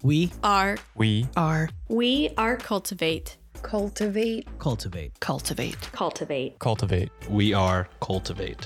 We are cultivate. cultivate. We are cultivate.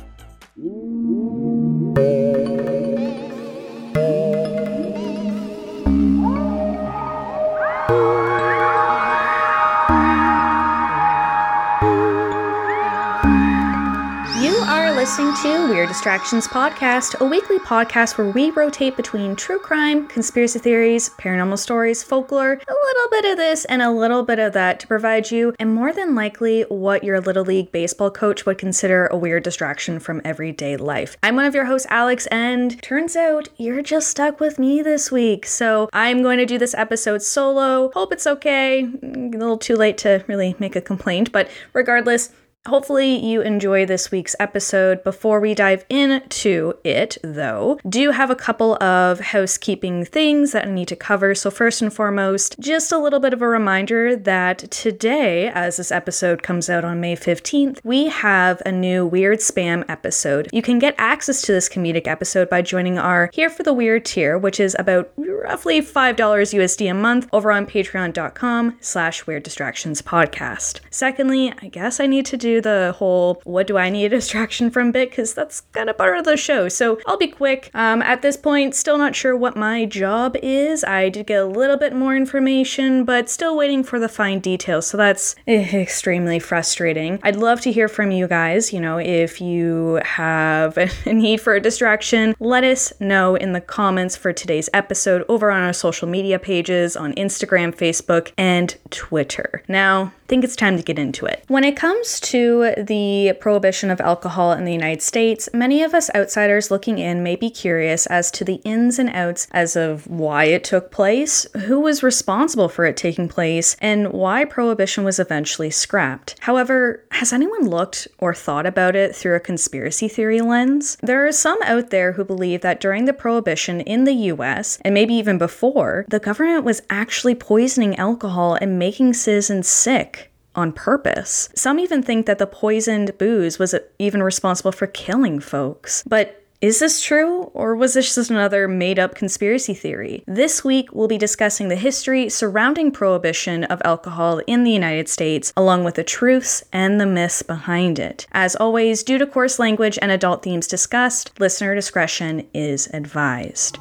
Listening to Weird Distractions Podcast, a weekly podcast where we rotate between true crime, conspiracy theories, paranormal stories, folklore, a little bit of this and a little bit of that to provide you, and more than likely, what your Little League baseball coach would consider a weird distraction from everyday life. I'm one of your hosts, Alex, and turns out you're just stuck with me this week. So I'm going to do this episode solo. Hope it's okay. A little too late to really make a complaint, but regardless, hopefully you enjoy this week's episode. Before we dive into it, though, do have a couple of housekeeping things that I need to cover. So first and foremost, just a little bit of a reminder that today, as this episode comes out on May 15th, we have a new Weird Spam episode. You can get access to this comedic episode by joining our Here for the Weird tier, which is about roughly $5 USD a month over on patreon.com/Weird Distractions Podcast. Secondly, I guess I need to do the whole what do I need a distraction from bit, because that's kind of part of the show, so I'll be quick. At this point, still not sure what my job is. I did get a little bit more information, but still waiting for the fine details, so that's extremely frustrating. I'd love to hear from you guys. If you have a need for a distraction, let us know in the comments for today's episode over on our social media pages on Instagram, Facebook, and Twitter. Now, I think it's time to get into it. When it comes to the prohibition of alcohol in the United States, many of us outsiders looking in may be curious as to the ins and outs as of why it took place, who was responsible for it taking place, and why prohibition was eventually scrapped. However, has anyone looked or thought about it through a conspiracy theory lens? There are some out there who believe that during the prohibition in the US, and maybe even before, the government was actually poisoning alcohol and making citizens sick on purpose. Some even think that the poisoned booze was even responsible for killing folks. But is this true, or was this just another made-up conspiracy theory? This week, we'll be discussing the history surrounding prohibition of alcohol in the United States, along with the truths and the myths behind it. As always, due to coarse language and adult themes discussed, listener discretion is advised.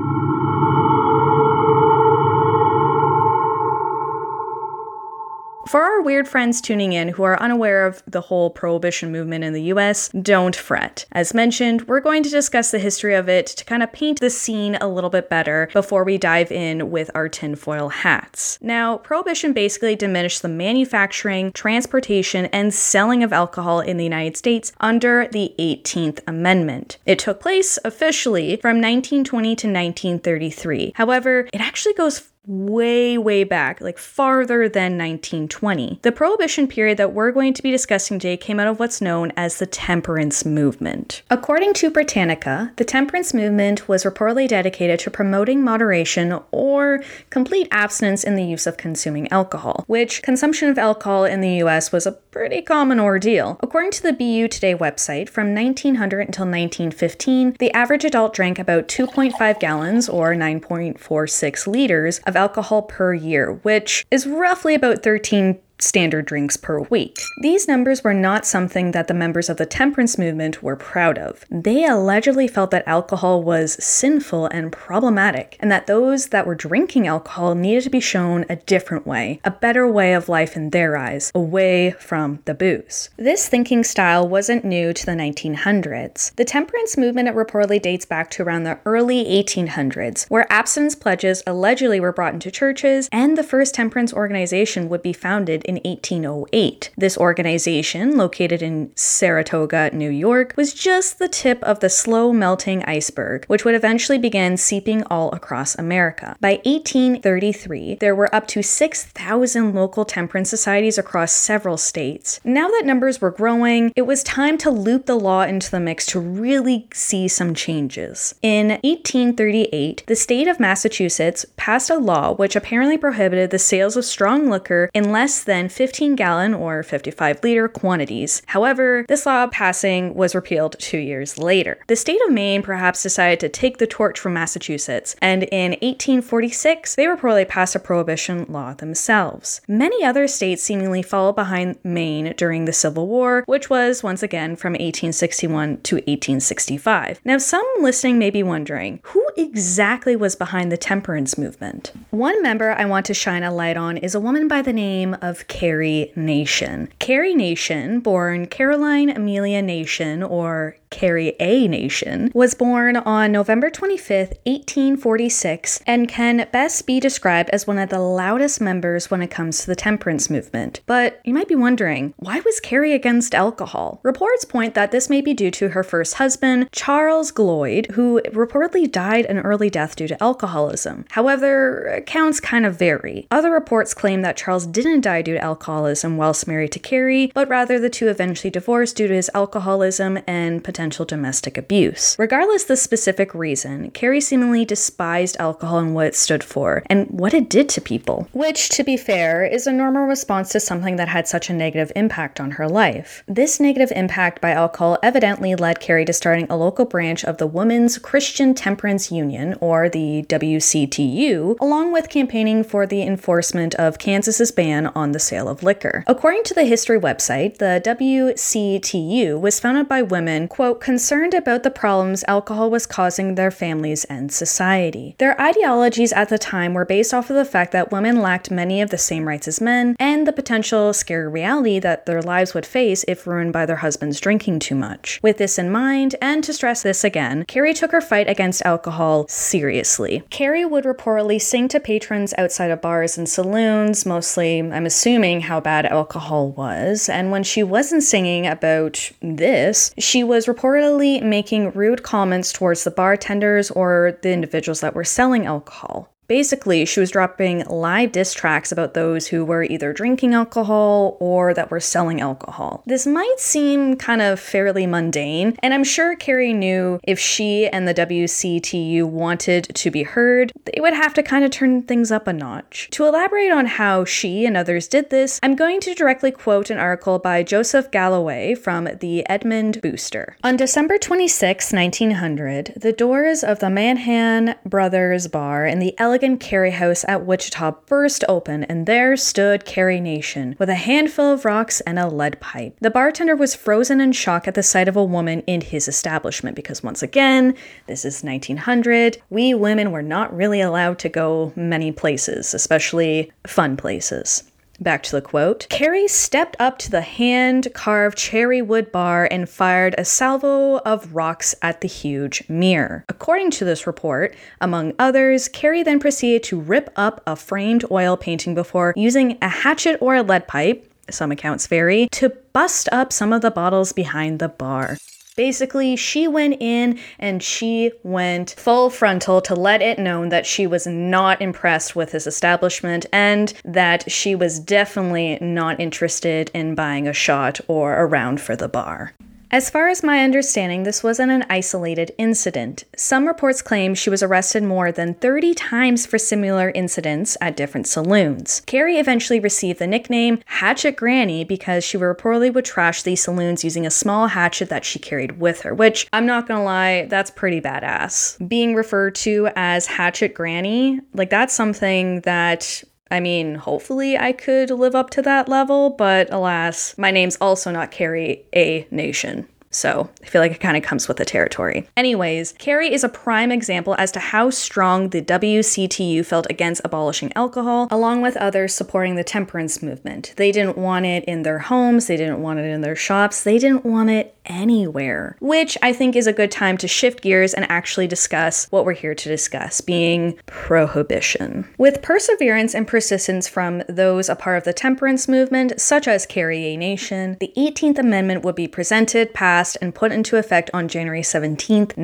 For our weird friends tuning in who are unaware of the whole prohibition movement in the US, don't fret. As mentioned, we're going to discuss the history of it to kind of paint the scene a little bit better before we dive in with our tinfoil hats. Now, prohibition basically diminished the manufacturing, transportation, and selling of alcohol in the United States under the 18th Amendment. It took place officially from 1920 to 1933. However, it actually goes way back, like farther than 1920. The Prohibition period that we're going to be discussing today came out of what's known as the Temperance Movement. According to Britannica, the Temperance Movement was reportedly dedicated to promoting moderation or complete abstinence in the use of consuming alcohol, which consumption of alcohol in the US was a pretty common ordeal. According to the BU Today website, from 1900 until 1915, the average adult drank about 2.5 gallons or 9.46 liters of alcohol per year, which is roughly about 13 standard drinks per week. These numbers were not something that the members of the temperance movement were proud of. They allegedly felt that alcohol was sinful and problematic, and that those that were drinking alcohol needed to be shown a different way, a better way of life in their eyes, away from the booze. This thinking style wasn't new to the 1900s. The temperance movement reportedly dates back to around the early 1800s, where abstinence pledges allegedly were brought into churches, and the first temperance organization would be founded in 1808. This organization, located in Saratoga, New York, was just the tip of the slow melting iceberg, which would eventually begin seeping all across America. By 1833, there were up to 6,000 local temperance societies across several states. Now that numbers were growing, it was time to loop the law into the mix to really see some changes. In 1838, the state of Massachusetts passed a law which apparently prohibited the sales of strong liquor in less than than 15-gallon or 55-liter quantities. However, this law passing was repealed 2 years later. The state of Maine perhaps decided to take the torch from Massachusetts, and in 1846, they reportedly passed a prohibition law themselves. Many other states seemingly followed behind Maine during the Civil War, which was, once again, from 1861 to 1865. Now, some listening may be wondering, who exactly was behind the temperance movement? One member I want to shine a light on is a woman by the name of Carrie Nation. Carrie Nation, born Caroline Amelia Nation, or Carrie A. Nation, was born on November 25th, 1846, and can best be described as one of the loudest members when it comes to the temperance movement. But you might be wondering, why was Carrie against alcohol? Reports point that this may be due to her first husband, Charles Gloyd, who reportedly died an early death due to alcoholism. However, accounts kind of vary. Other reports claim that Charles didn't die due to alcoholism whilst married to Carrie, but rather the two eventually divorced due to his alcoholism and potential domestic abuse. Regardless the specific reason, Carrie seemingly despised alcohol and what it stood for, and what it did to people. Which, to be fair, is a normal response to something that had such a negative impact on her life. This negative impact by alcohol evidently led Carrie to starting a local branch of the Women's Christian Temperance Union, or the WCTU, along with campaigning for the enforcement of Kansas's ban on the sale of liquor. According to the history website, the WCTU was founded by women, quote, concerned about the problems alcohol was causing their families and society. Their ideologies at the time were based off of the fact that women lacked many of the same rights as men, and the potential scary reality that their lives would face if ruined by their husbands drinking too much. With this in mind, and to stress this again, Carrie took her fight against alcohol seriously. Carrie would reportedly sing to patrons outside of bars and saloons, mostly, I'm assuming, how bad alcohol was, and when she wasn't singing about this, she was reportedly making rude comments towards the bartenders or the individuals that were selling alcohol. Basically, she was dropping live diss tracks about those who were either drinking alcohol or that were selling alcohol. This might seem kind of fairly mundane, and I'm sure Carrie knew if she and the WCTU wanted to be heard, they would have to kind of turn things up a notch. To elaborate on how she and others did this, I'm going to directly quote an article by Joseph Galloway from the Edmund Booster. On December 26, 1900, the doors of the Manhan Brothers Bar in the elegant Carrie House at Wichita burst open, and there stood Carrie Nation with a handful of rocks and a lead pipe. The bartender was frozen in shock at the sight of a woman in his establishment because, once again, this is 1900. We women were not really allowed to go many places, especially fun places. Back to the quote. Carrie stepped up to the hand-carved cherry wood bar and fired a salvo of rocks at the huge mirror. According to this report, among others, Carrie then proceeded to rip up a framed oil painting before using a hatchet or a lead pipe, some accounts vary, to bust up some of the bottles behind the bar. Basically, she went in and she went full frontal to let it known that she was not impressed with his establishment and that she was definitely not interested in buying a shot or a round for the bar. As far as my understanding, this wasn't an isolated incident. Some reports claim she was arrested more than 30 times for similar incidents at different saloons. Carrie eventually received the nickname Hatchet Granny because she reportedly would trash these saloons using a small hatchet that she carried with her, which, I'm not gonna lie, that's pretty badass. Being referred to as Hatchet Granny, like that's something that hopefully I could live up to that level, but alas, my name's also not Carrie A. Nation. So I feel like it kind of comes with the territory. Anyways, Carrie is a prime example as to how strong the WCTU felt against abolishing alcohol, along with others supporting the temperance movement. They didn't want it in their homes, they didn't want it in their shops, they didn't want it anywhere, which I think is a good time to shift gears and actually discuss what we're here to discuss, being prohibition. With perseverance and persistence from those a part of the temperance movement, such as Carrie A. Nation, the 18th Amendment would be presented, passed, and put into effect on January 17th,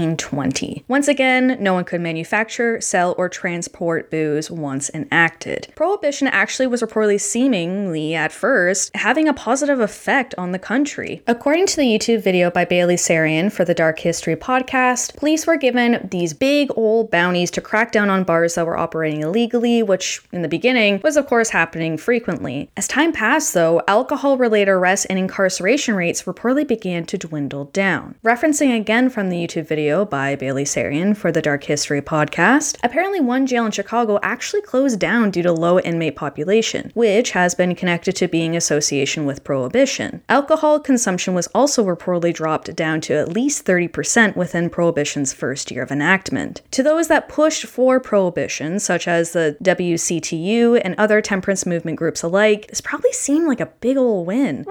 1920. Once again, no one could manufacture, sell, or transport booze once enacted. Prohibition actually was reportedly seemingly, at first, having a positive effect on the country. According to the YouTube video by Bailey Sarian for the Dark History podcast, police were given these big old bounties to crack down on bars that were operating illegally, which in the beginning was of course happening frequently. As time passed though, alcohol-related arrests and incarceration rates reportedly began to dwindle down. Referencing again from the YouTube video by Bailey Sarian for the Dark History podcast, apparently one jail in Chicago actually closed down due to low inmate population, which has been connected to being association with Prohibition. Alcohol consumption was also reportedly dropped down to at least 30% within Prohibition's first year of enactment. To those that pushed for Prohibition, such as the WCTU and other temperance movement groups alike, this probably seemed like a big ol' win.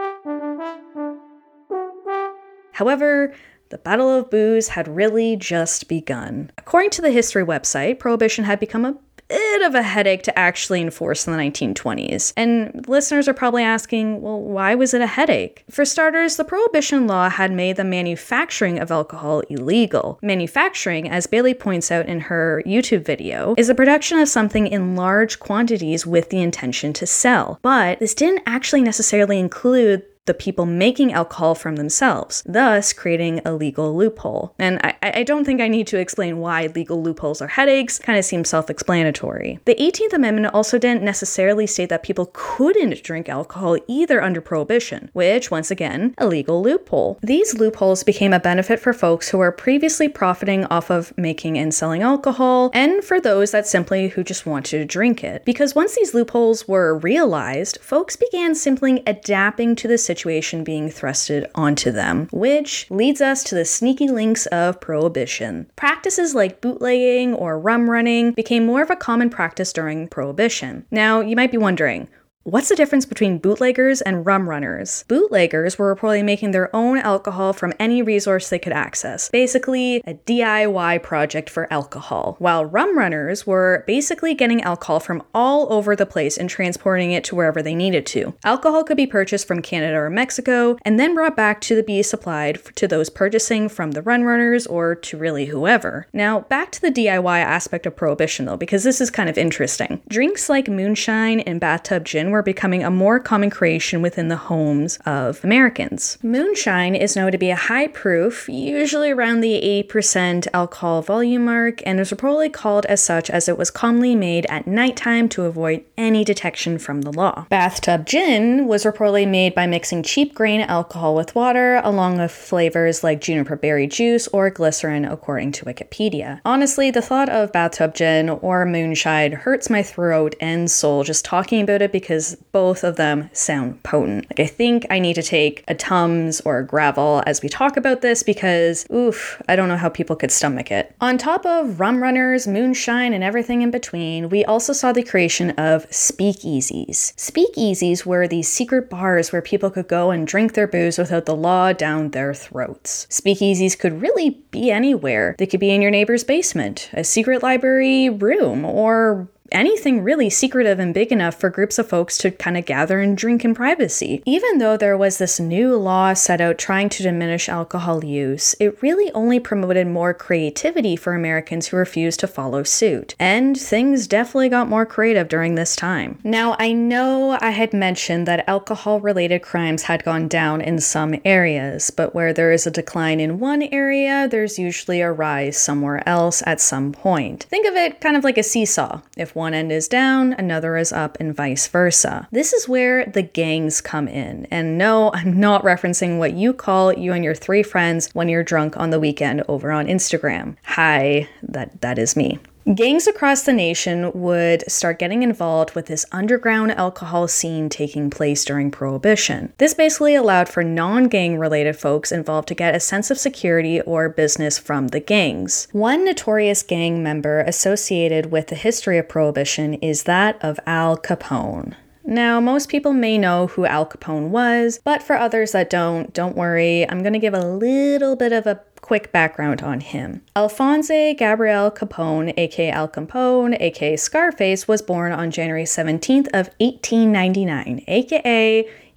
However, the Battle of Booze had really just begun. According to the history website, Prohibition had become a bit of a headache to actually enforce in the 1920s. And listeners are probably asking, well, why was it a headache? For starters, the Prohibition law had made the manufacturing of alcohol illegal. Manufacturing, as Bailey points out in her YouTube video, is the production of something in large quantities with the intention to sell. But this didn't actually necessarily include the people making alcohol from themselves, thus creating a legal loophole. And I don't think I need to explain why legal loopholes are headaches, kind of seems self-explanatory. The 18th Amendment also didn't necessarily state that people couldn't drink alcohol either under Prohibition, which, once again, a legal loophole. These loopholes became a benefit for folks who were previously profiting off of making and selling alcohol, and for those that simply who just wanted to drink it. Because once these loopholes were realized, folks began simply adapting to the situation being thrusted onto them, which leads us to the sneaky links of Prohibition. Practices like bootlegging or rum running became more of a common practice during Prohibition. Now, you might be wondering, what's the difference between bootleggers and rum runners? Bootleggers were reportedly making their own alcohol from any resource they could access. Basically, a DIY project for alcohol. While rum runners were basically getting alcohol from all over the place and transporting it to wherever they needed to. Alcohol could be purchased from Canada or Mexico and then brought back to be supplied to those purchasing from the rum runners or to really whoever. Now, back to the DIY aspect of Prohibition though, because this is kind of interesting. Drinks like moonshine and bathtub gin were becoming a more common creation within the homes of Americans. Moonshine is known to be a high proof, usually around the 80% alcohol volume mark, and is reportedly called as such as it was commonly made at nighttime to avoid any detection from the law. Bathtub gin was reportedly made by mixing cheap grain alcohol with water, along with flavors like juniper berry juice or glycerin, according to Wikipedia. Honestly, the thought of bathtub gin or moonshine hurts my throat and soul just talking about it because both of them sound potent. Like, I think I need to take a Tums or a Gravel as we talk about this because, I don't know how people could stomach it. On top of rum runners, moonshine, and everything in between, we also saw the creation of speakeasies. Speakeasies were these secret bars where people could go and drink their booze without the law down their throats. Speakeasies could really be anywhere. They could be in your neighbor's basement, a secret library room, or anything really secretive and big enough for groups of folks to kind of gather and drink in privacy. Even though there was this new law set out trying to diminish alcohol use, it really only promoted more creativity for Americans who refused to follow suit. And things definitely got more creative during this time. Now, I know I had mentioned that alcohol-related crimes had gone down in some areas, but where there is a decline in one area, there's usually a rise somewhere else at some point. Think of it kind of like a seesaw. If one end is down, another is up, and vice versa. This is where the gangs come in. And no, I'm not referencing what you call you and your 3 friends when you're drunk on the weekend over on Instagram. Hi, that is me. Gangs across the nation would start getting involved with this underground alcohol scene taking place during Prohibition. This basically allowed for non-gang related folks involved to get a sense of security or business from the gangs. One notorious gang member associated with the history of Prohibition is that of Al Capone. Now, most people may know who Al Capone was, but for others that don't worry, I'm going to give a little bit of a quick background on him. Alphonse Gabriel Capone, aka Al Capone, aka Scarface, was born on January 17th of 1899, aka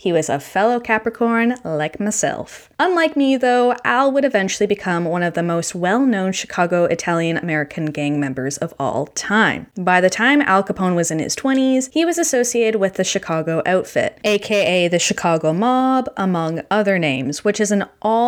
He was a fellow Capricorn like myself. Unlike me, though, Al would eventually become one of the most well-known Chicago Italian-American gang members of all time. By the time Al Capone was in his 20s, he was associated with the Chicago Outfit, aka the Chicago Mob, among other names, which is an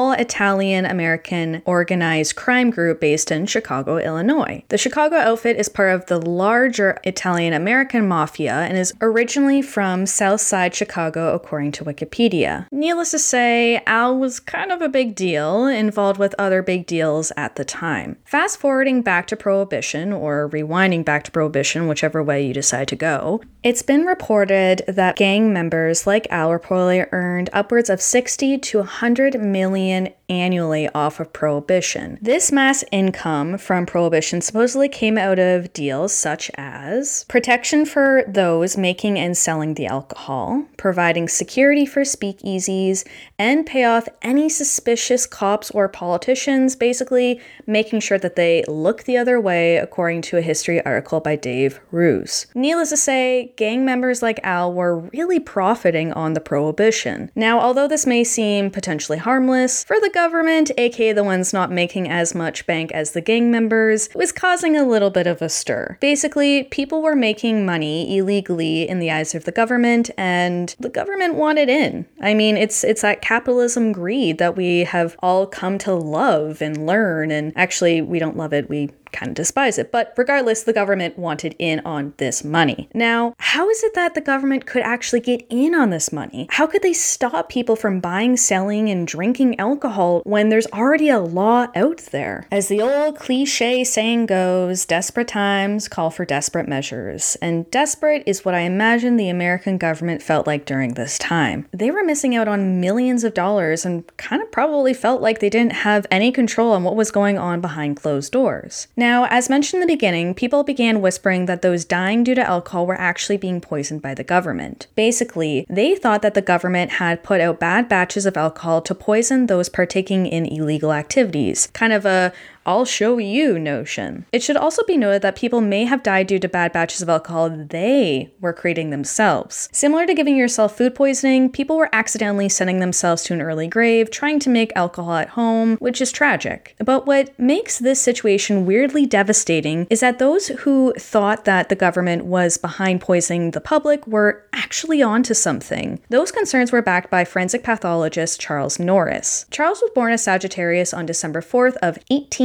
all-Italian-American organized crime group based in Chicago, Illinois. The Chicago Outfit is part of the larger Italian-American mafia and is originally from Southside Chicago, according to Wikipedia. Needless to say, Al was kind of a big deal, involved with other big deals at the time. Fast forwarding back to Prohibition, or rewinding back to Prohibition, whichever way you decide to go, it's been reported that gang members like Al reportedly earned upwards of 60 to 100 million annually off of Prohibition. This mass income from Prohibition supposedly came out of deals such as protection for those making and selling the alcohol, providing security for speakeasies, and pay off any suspicious cops or politicians, basically making sure that they look the other way, according to a history article by Dave Roos. Needless to say, gang members like Al were really profiting on the Prohibition. Now, although this may seem potentially harmless, for the government, aka the ones not making as much bank as the gang members, it was causing a little bit of a stir. Basically, people were making money illegally in the eyes of the government, and the government wanted in. I mean, it's that capitalism greed that we have all come to love and learn, and actually, we don't love it, we kind of despise it. But regardless, the government wanted in on this money. Now, how is it that the government could actually get in on this money? How could they stop people from buying, selling, and drinking alcohol when there's already a law out there? As the old cliche saying goes, desperate times call for desperate measures. And desperate is what I imagine the American government felt like during this time. They were missing out on millions of dollars and kind of probably felt like they didn't have any control on what was going on behind closed doors. Now, as mentioned in the beginning, people began whispering that those dying due to alcohol were actually being poisoned by the government. Basically, they thought that the government had put out bad batches of alcohol to poison those partaking in illegal activities. Kind of a I'll show you notion. It should also be noted that people may have died due to bad batches of alcohol they were creating themselves. Similar to giving yourself food poisoning, people were accidentally sending themselves to an early grave, trying to make alcohol at home, which is tragic. But what makes this situation weirdly devastating is that those who thought that the government was behind poisoning the public were actually onto something. Those concerns were backed by forensic pathologist Charles Norris. Charles was born as Sagittarius on December 4th of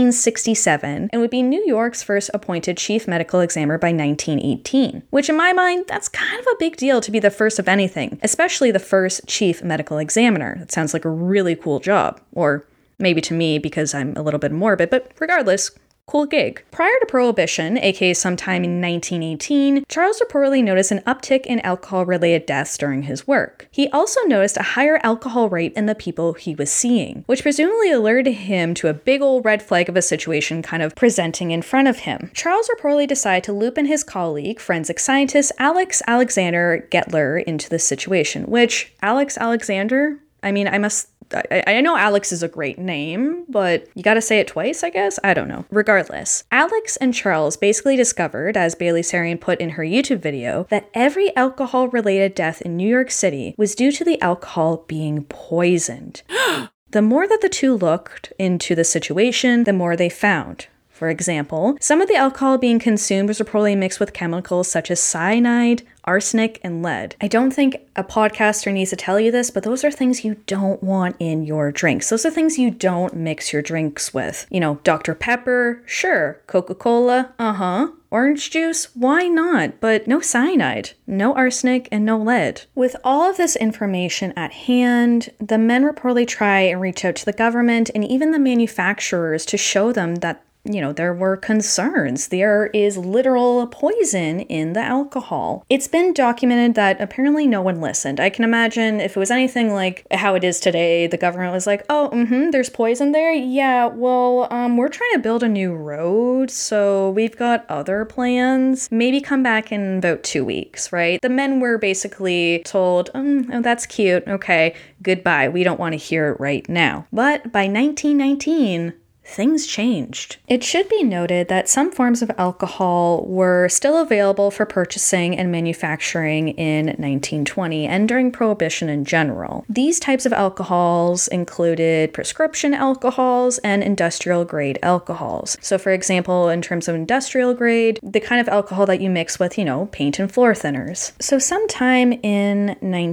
1867 and would be New York's first appointed chief medical examiner by 1918, which in my mind, that's kind of a big deal to be the first of anything, especially the first chief medical examiner. That sounds like a really cool job, or maybe to me because I'm a little bit morbid, but regardless, cool gig. Prior to Prohibition, aka sometime in 1918, Charles reportedly noticed an uptick in alcohol-related deaths during his work. He also noticed a higher alcohol rate in the people he was seeing, which presumably alerted him to a big old red flag of a situation kind of presenting in front of him. Charles reportedly decided to loop in his colleague, forensic scientist Alex Alexander Gettler into the situation, which, Alex Alexander? I mean, I know Alex is a great name, but you gotta say it twice, I guess? I don't know. Regardless, Alex and Charles basically discovered, as Bailey Sarian put in her YouTube video, that every alcohol-related death in New York City was due to the alcohol being poisoned. The more that the two looked into the situation, the more they found. For example, some of the alcohol being consumed was reportedly mixed with chemicals such as cyanide, arsenic, and lead. I don't think a podcaster needs to tell you this, but those are things you don't want in your drinks. Those are things you don't mix your drinks with. You know, Dr. Pepper, sure. Coca-Cola, Orange juice, why not? But no cyanide, no arsenic, and no lead. With all of this information at hand, the men reportedly try and reach out to the government and even the manufacturers to show them that there were concerns. There is literal poison in the alcohol. It's been documented that apparently no one listened. I can imagine if it was anything like how it is today, the government was like, there's poison there? Yeah, well, we're trying to build a new road, so we've got other plans. Maybe come back in about 2 weeks, right? The men were basically told, oh, that's cute. Okay, goodbye. We don't want to hear it right now. But by 1919, things changed. It should be noted that some forms of alcohol were still available for purchasing and manufacturing in 1920 and during Prohibition in general. These types of alcohols included prescription alcohols and industrial grade alcohols. So for example, in terms of industrial grade, the kind of alcohol that you mix with, paint and floor thinners. So sometime in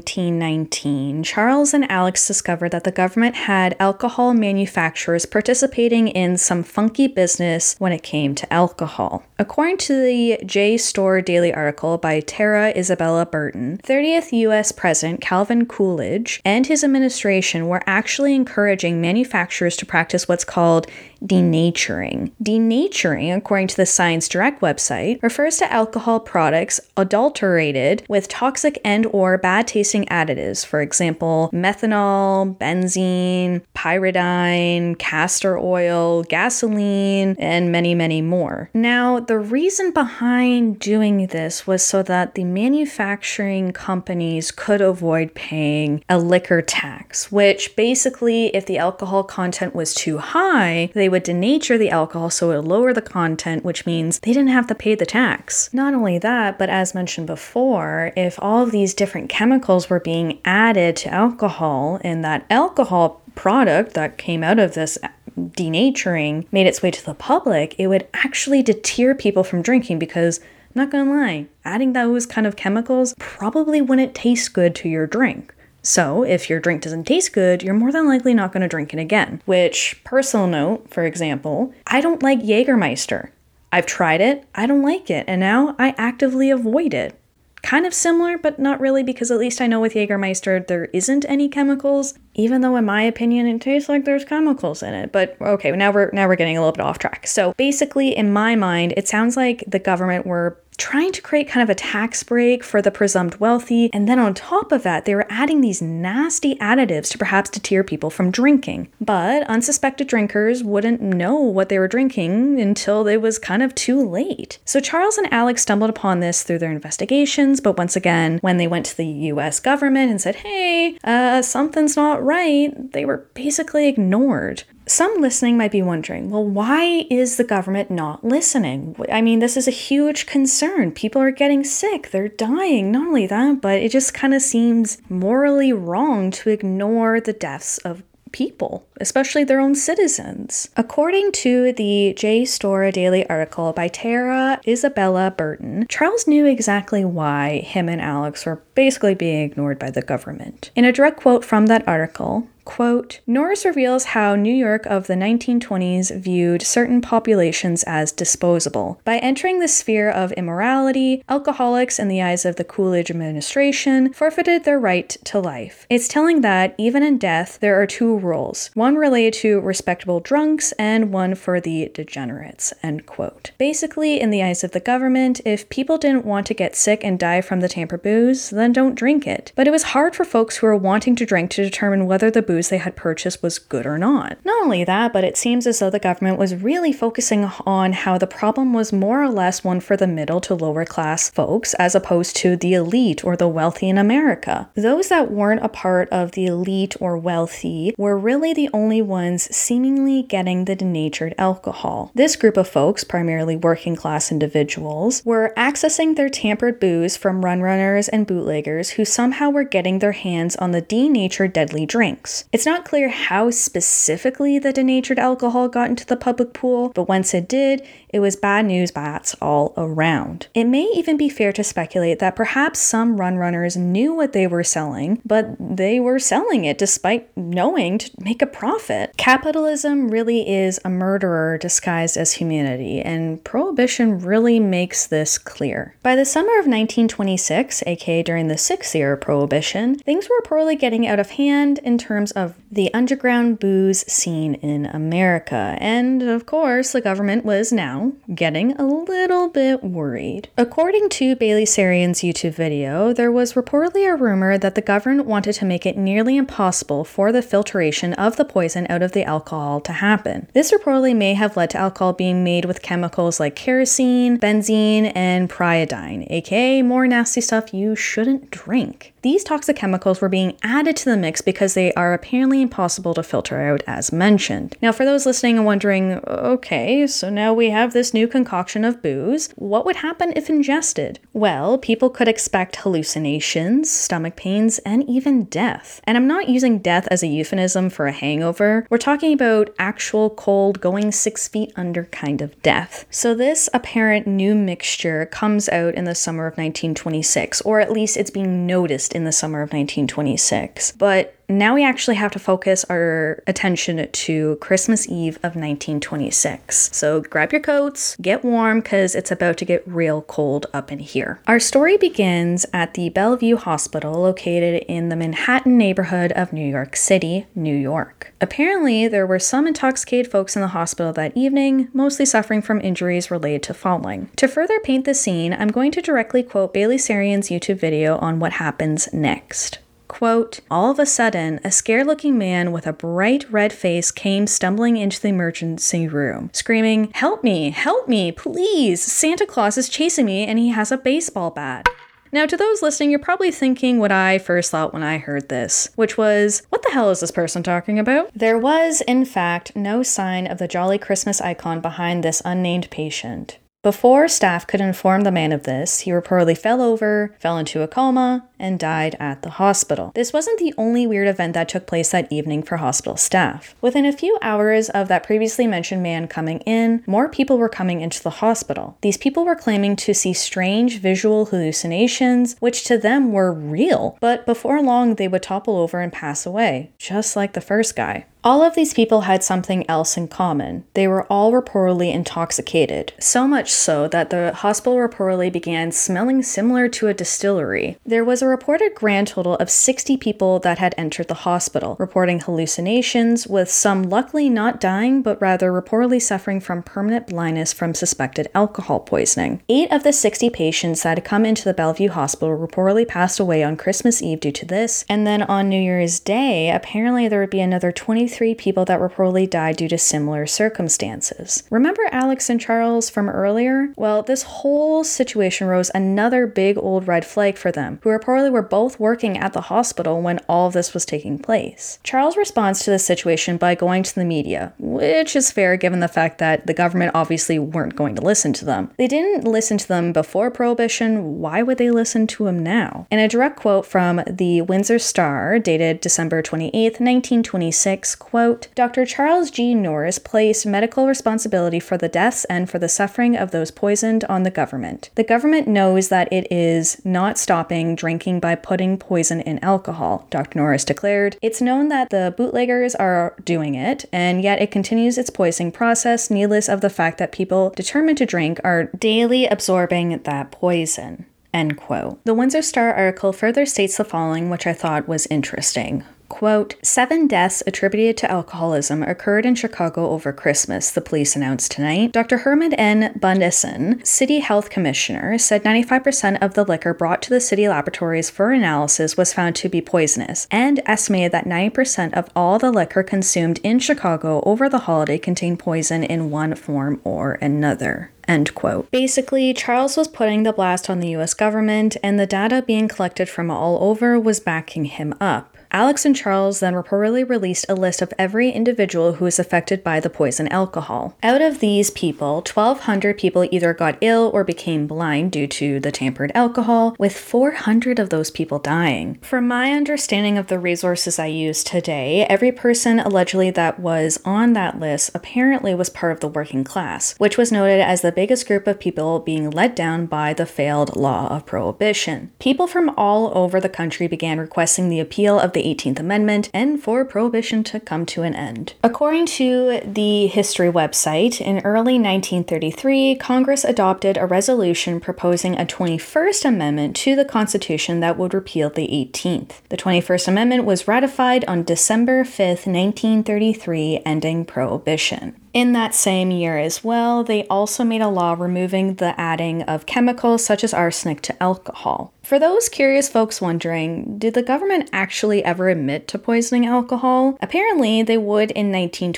1919, Charles and Alex discovered that the government had alcohol manufacturers participating in some funky business when it came to alcohol. According to the JSTOR Daily article by Tara Isabella Burton, 30th U.S. President Calvin Coolidge and his administration were actually encouraging manufacturers to practice what's called denaturing. Denaturing, according to the Science Direct website, refers to alcohol products adulterated with toxic and/or bad-tasting additives, for example, methanol, benzene, pyridine, castor oil, gasoline, and many, many more. Now, the reason behind doing this was so that the manufacturing companies could avoid paying a liquor tax, which basically, if the alcohol content was too high, they would denature the alcohol so it would lower the content, which means they didn't have to pay the tax. Not only that, but as mentioned before, if all of these different chemicals were being added to alcohol and that alcohol product that came out of this denaturing made its way to the public, it would actually deter people from drinking because, not gonna lie, adding those kind of chemicals probably wouldn't taste good to your drink. So if your drink doesn't taste good, you're more than likely not going to drink it again. Which, personal note, for example, I don't like Jägermeister. I've tried it, I don't like it, and now I actively avoid it. Kind of similar, but not really, because at least I know with Jägermeister there isn't any chemicals, even though in my opinion it tastes like there's chemicals in it. But okay, now we're getting a little bit off track. So basically, in my mind, it sounds like the government were trying to create kind of a tax break for the presumed wealthy, and then on top of that, they were adding these nasty additives to perhaps deter people from drinking. But unsuspected drinkers wouldn't know what they were drinking until it was kind of too late. So Charles and Alex stumbled upon this through their investigations, but once again, when they went to the US government and said, hey, something's not right, they were basically ignored. Some listening might be wondering, well, why is the government not listening? I mean, this is a huge concern. People are getting sick. They're dying. Not only that, but it just kind of seems morally wrong to ignore the deaths of people, especially their own citizens. According to the JSTOR Daily article by Tara Isabella Burton, Charles knew exactly why him and Alex were basically being ignored by the government. In a direct quote from that article, quote, Norris reveals how New York of the 1920s viewed certain populations as disposable. By entering the sphere of immorality, alcoholics, in the eyes of the Coolidge administration, forfeited their right to life. It's telling that, even in death, there are two rules, one related to respectable drunks and one for the degenerates, end quote. Basically, in the eyes of the government, if people didn't want to get sick and die from the tamper booze, then don't drink it. But it was hard for folks who were wanting to drink to determine whether the booze they had purchased was good or not. Not only that, but it seems as though the government was really focusing on how the problem was more or less one for the middle to lower class folks as opposed to the elite or the wealthy in America. Those that weren't a part of the elite or wealthy were really the only ones seemingly getting the denatured alcohol. This group of folks, primarily working class individuals, were accessing their tampered booze from run runners and bootleggers who somehow were getting their hands on the denatured deadly drinks. It's not clear how specifically the denatured alcohol got into the public pool, but once it did, it was bad news bats all around. It may even be fair to speculate that perhaps some run runners knew what they were selling, but they were selling it despite knowing to make a profit. Capitalism really is a murderer disguised as humanity, and Prohibition really makes this clear. By the summer of 1926, aka during the 6th year of Prohibition, things were reportedly getting out of hand in terms of the underground booze scene in America, and of course the government was now getting a little bit worried. According to Bailey Sarian's YouTube video, there was reportedly a rumor that the government wanted to make it nearly impossible for the filtration of the poison out of the alcohol to happen. This reportedly may have led to alcohol being made with chemicals like kerosene, benzene, and pyridine, aka more nasty stuff you shouldn't drink. These toxic chemicals were being added to the mix because they are apparently impossible to filter out as mentioned. Now, for those listening and wondering, okay, so now we have this new concoction of booze, what would happen if ingested? Well, people could expect hallucinations, stomach pains, and even death. And I'm not using death as a euphemism for a hangover. We're talking about actual cold, going 6 feet under kind of death. So this apparent new mixture comes out in the summer of 1926, or at least it's being noticed in the summer of 1926. But now we actually have to focus our attention to Christmas Eve of 1926. So grab your coats, get warm, because it's about to get real cold up in here. Our story begins at the Bellevue Hospital located in the Manhattan neighborhood of New York City, New York. Apparently, there were some intoxicated folks in the hospital that evening, mostly suffering from injuries related to falling. To further paint the scene, I'm going to directly quote Bailey Sarian's YouTube video on what happens next. Quote, all of a sudden, a scared-looking man with a bright red face came stumbling into the emergency room, screaming, help me, please, Santa Claus is chasing me and he has a baseball bat. Now, to those listening, you're probably thinking what I first thought when I heard this, which was, what the hell is this person talking about? There was, in fact, no sign of the Jolly Christmas icon behind this unnamed patient. Before staff could inform the man of this, he reportedly fell over, fell into a coma, and died at the hospital. This wasn't the only weird event that took place that evening for hospital staff. Within a few hours of that previously mentioned man coming in, more people were coming into the hospital. These people were claiming to see strange visual hallucinations, which to them were real, but before long they would topple over and pass away, just like the first guy. All of these people had something else in common. They were all reportedly intoxicated, so much so that the hospital reportedly began smelling similar to a distillery. There was a reported grand total of 60 people that had entered the hospital, reporting hallucinations, with some luckily not dying, but rather reportedly suffering from permanent blindness from suspected alcohol poisoning. 8 of the 60 patients that had come into the Bellevue Hospital reportedly passed away on Christmas Eve due to this, and then on New Year's Day, apparently there would be another 23 people that reportedly died due to similar circumstances. Remember Alex and Charles from earlier? Well, this whole situation rose another big old red flag for them, who reportedly were both working at the hospital when all of this was taking place. Charles responds to the situation by going to the media, which is fair given the fact that the government obviously weren't going to listen to them. They didn't listen to them before Prohibition, why would they listen to him now? In a direct quote from the Windsor Star, dated December 28th, 1926, quote, Dr. Charles G. Norris placed medical responsibility for the deaths and for the suffering of those poisoned on the government. The government knows that it is not stopping drinking by putting poison in alcohol, Dr. Norris declared. It's known that the bootleggers are doing it, and yet it continues its poisoning process, needless of the fact that people determined to drink are daily absorbing that poison. End quote. The Windsor Star article further states the following, which I thought was interesting. Quote, 7 deaths attributed to alcoholism occurred in Chicago over Christmas, the police announced tonight. Dr. Herman N. Bundesen, city health commissioner, said 95% of the liquor brought to the city laboratories for analysis was found to be poisonous, and estimated that 90% of all the liquor consumed in Chicago over the holiday contained poison in one form or another. End quote. Basically, Charles was putting the blast on the US government, and the data being collected from all over was backing him up. Alex and Charles then reportedly released a list of every individual who was affected by the poison alcohol. Out of these people, 1,200 people either got ill or became blind due to the tampered alcohol, with 400 of those people dying. From my understanding of the resources I used today, every person allegedly that was on that list apparently was part of the working class, which was noted as the biggest group of people being let down by the failed law of prohibition. People from all over the country began requesting the appeal of the 18th Amendment and for prohibition to come to an end. According to the history website, in early 1933, Congress adopted a resolution proposing a 21st Amendment to the Constitution that would repeal the 18th. The 21st Amendment was ratified on December 5th, 1933, ending prohibition. In that same year as well, they also made a law removing the adding of chemicals such as arsenic to alcohol. For those curious folks wondering, did the government actually ever admit to poisoning alcohol? Apparently, they would in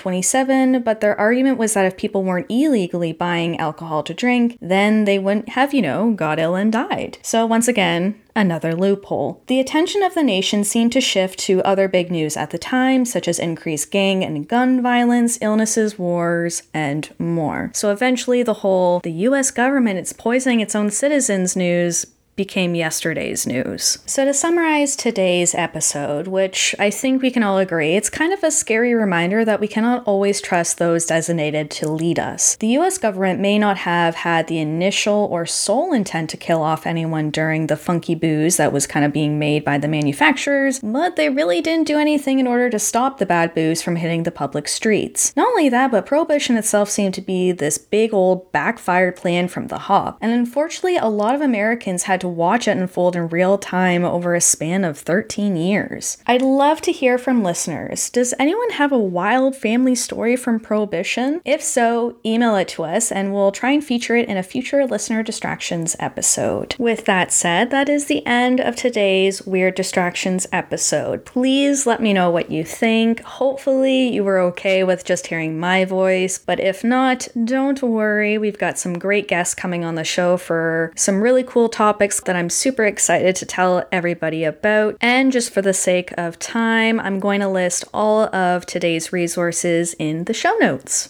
1927, but their argument was that if people weren't illegally buying alcohol to drink, then they wouldn't have, got ill and died. So once again, another loophole. The attention of the nation seemed to shift to other big news at the time, such as increased gang and gun violence, illnesses, wars, and more. So eventually the US government is poisoning its own citizens news became yesterday's news. So to summarize today's episode, which I think we can all agree, it's kind of a scary reminder that we cannot always trust those designated to lead us. The US government may not have had the initial or sole intent to kill off anyone during the funky booze that was kind of being made by the manufacturers, but they really didn't do anything in order to stop the bad booze from hitting the public streets. Not only that, but Prohibition itself seemed to be this big old backfired plan from the hop, and unfortunately a lot of Americans had to watch it unfold in real time over a span of 13 years. I'd love to hear from listeners. Does anyone have a wild family story from Prohibition? If so, email it to us and we'll try and feature it in a future Listener Distractions episode. With that said, that is the end of today's Weird Distractions episode. Please let me know what you think. Hopefully you were okay with just hearing my voice, but if not, don't worry. We've got some great guests coming on the show for some really cool topics that I'm super excited to tell everybody about. And just for the sake of time, I'm going to list all of today's resources in the show notes.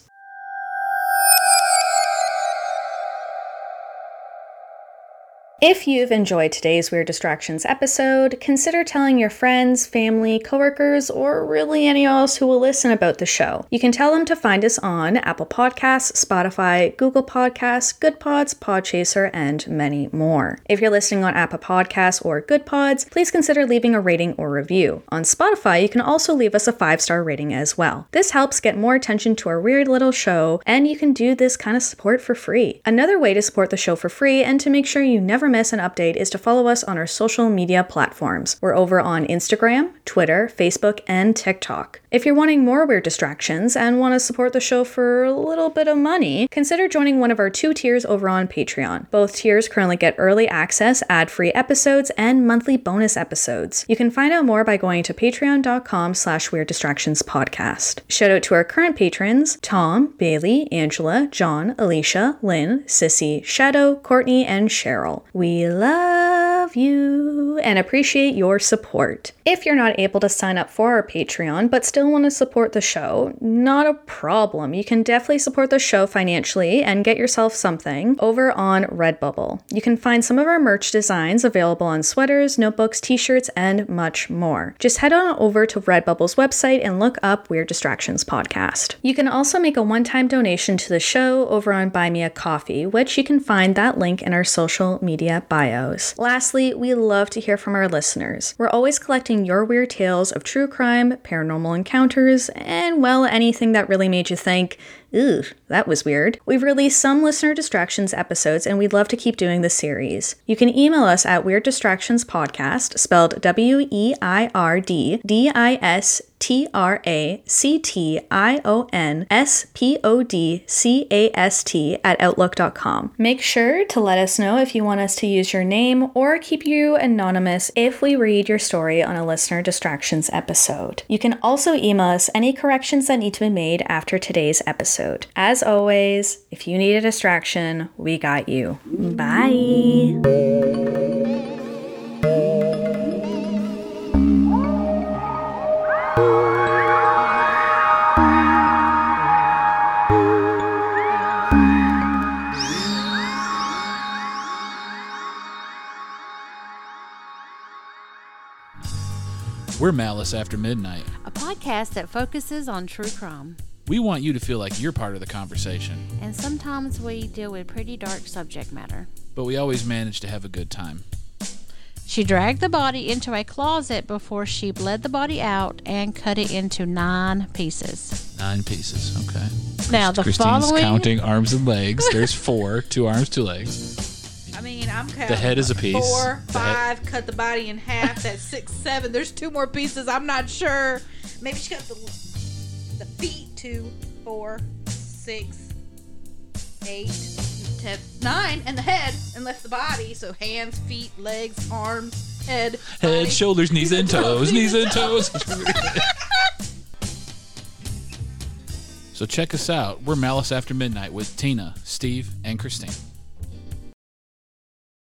If you've enjoyed today's Weird Distractions episode, consider telling your friends, family, coworkers, or really anyone else who will listen about the show. You can tell them to find us on Apple Podcasts, Spotify, Google Podcasts, Good Pods, Podchaser, and many more. If you're listening on Apple Podcasts or Good Pods, please consider leaving a rating or review. On Spotify, you can also leave us a 5-star rating as well. This helps get more attention to our weird little show, and you can do this kind of support for free. Another way to support the show for free and to make sure you never miss an update is to follow us on our social media platforms. We're over on Instagram, Twitter, Facebook, and TikTok. If you're wanting more Weird Distractions and want to support the show for a little bit of money, consider joining one of our 2 tiers over on Patreon. Both tiers currently get early access, ad-free episodes, and monthly bonus episodes. You can find out more by going to patreon.com/weirddistractionspodcast. Shout out to our current patrons, Tom, Bailey, Angela, John, Alicia, Lynn, Sissy, Shadow, Courtney, and Cheryl. We love you and appreciate your support. If you're not able to sign up for our Patreon but still want to support the show, not a problem. You can definitely support the show financially and get yourself something over on Redbubble. You can find some of our merch designs available on sweaters, notebooks, t-shirts, and much more. Just head on over to Redbubble's website and look up Weird Distractions Podcast. You can also make a one-time donation to the show over on Buy Me a Coffee, which you can find that link in our social media bios. Lastly, we love to hear from our listeners. We're always collecting your weird tales of true crime, paranormal encounters, and, well, anything that really made you think, ooh, that was weird. We've released some Listener Distractions episodes, and we'd love to keep doing the series. You can email us at weirddistractionspodcast, spelled WEIRDDISTRACTIONSPODCAST @outlook.com. Make sure to let us know if you want us to use your name or keep you anonymous if we read your story on a Listener Distractions episode. You can also email us any corrections that need to be made after today's episode. As always, if you need a distraction, we got you. Bye! We're Malice After Midnight, a podcast that focuses on true crime. We want you to feel like you're part of the conversation. And sometimes we deal with pretty dark subject matter. But we always manage to have a good time. She dragged the body into a closet before she bled the body out and cut it into 9 pieces. 9 pieces, okay. Now the Christine's following... counting arms and legs. There's 4, 2 arms, 2 legs. I mean, I'm counting. The head is a piece. 4, 5, cut the body in half. That's 6, 7. There's 2 more pieces. I'm not sure. Maybe she cut the feet. 2, 4, 6, 8, 10, 9, and the head, and left the body. So hands, feet, legs, arms, head, body. Shoulders, knees, and toes. Knees and toes. So check us out. We're Malice After Midnight with Tina, Steve, and Christine.